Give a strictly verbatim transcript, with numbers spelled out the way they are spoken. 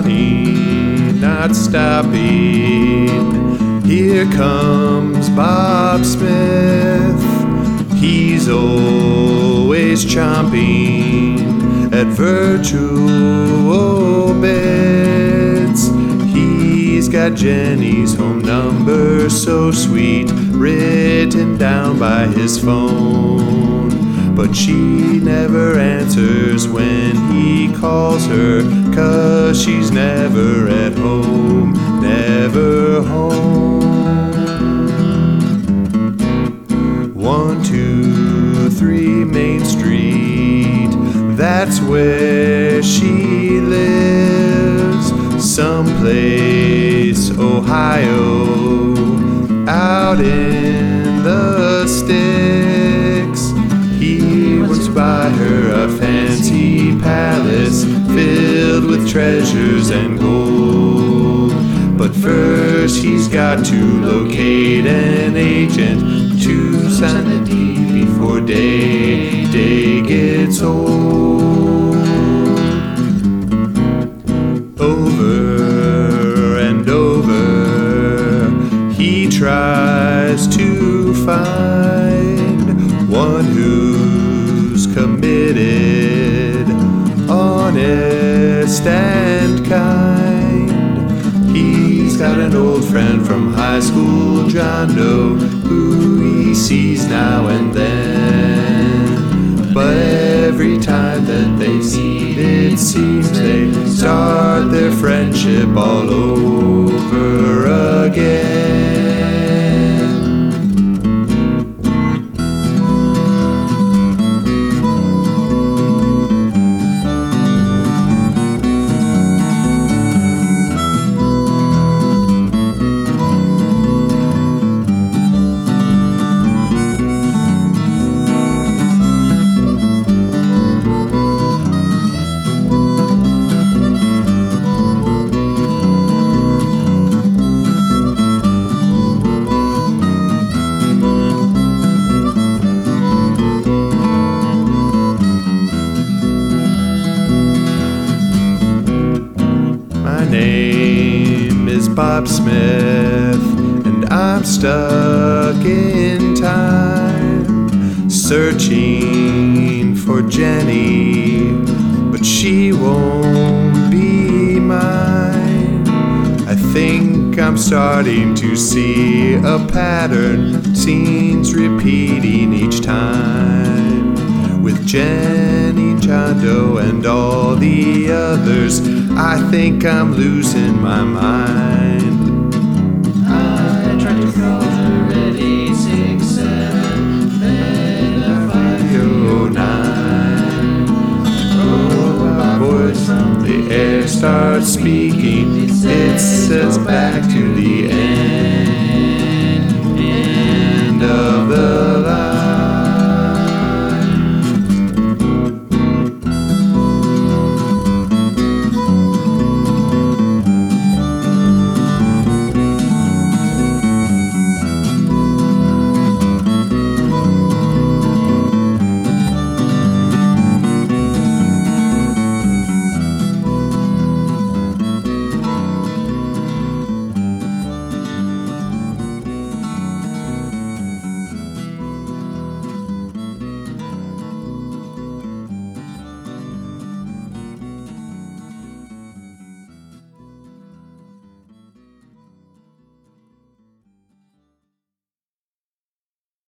running, not stopping. Here comes Bob Smith. He's always chomping at virtual beds. He's got Jenny's home number so sweet, written down by his phone. But she never answers when he calls her, 'cause she's never at home, never home. One, two, three Main Street, that's where she lives. Someplace, Ohio, out in the sticks. He wants to buy her a fancy palace filled with treasures and gold. But first he's got to locate an agent to sign the deed before day, day gets old. Over and over he tries to find one who's committed, honest and kind. He's got an old friend from high school, John Doe, who he sees now and then. But every time that they meet, it seems they start their friendship all over again. My name is Bob Smith, and I'm stuck in time, searching for Jenny, but she won't be mine. I think I'm starting to see a pattern, scenes repeating each time. With Jenny, John Doe, and all the others, I think I'm losing my mind. I tried to call her at eight six seven, then a five oh nine. Oh, my voice from the air starts speaking. It says back to the end.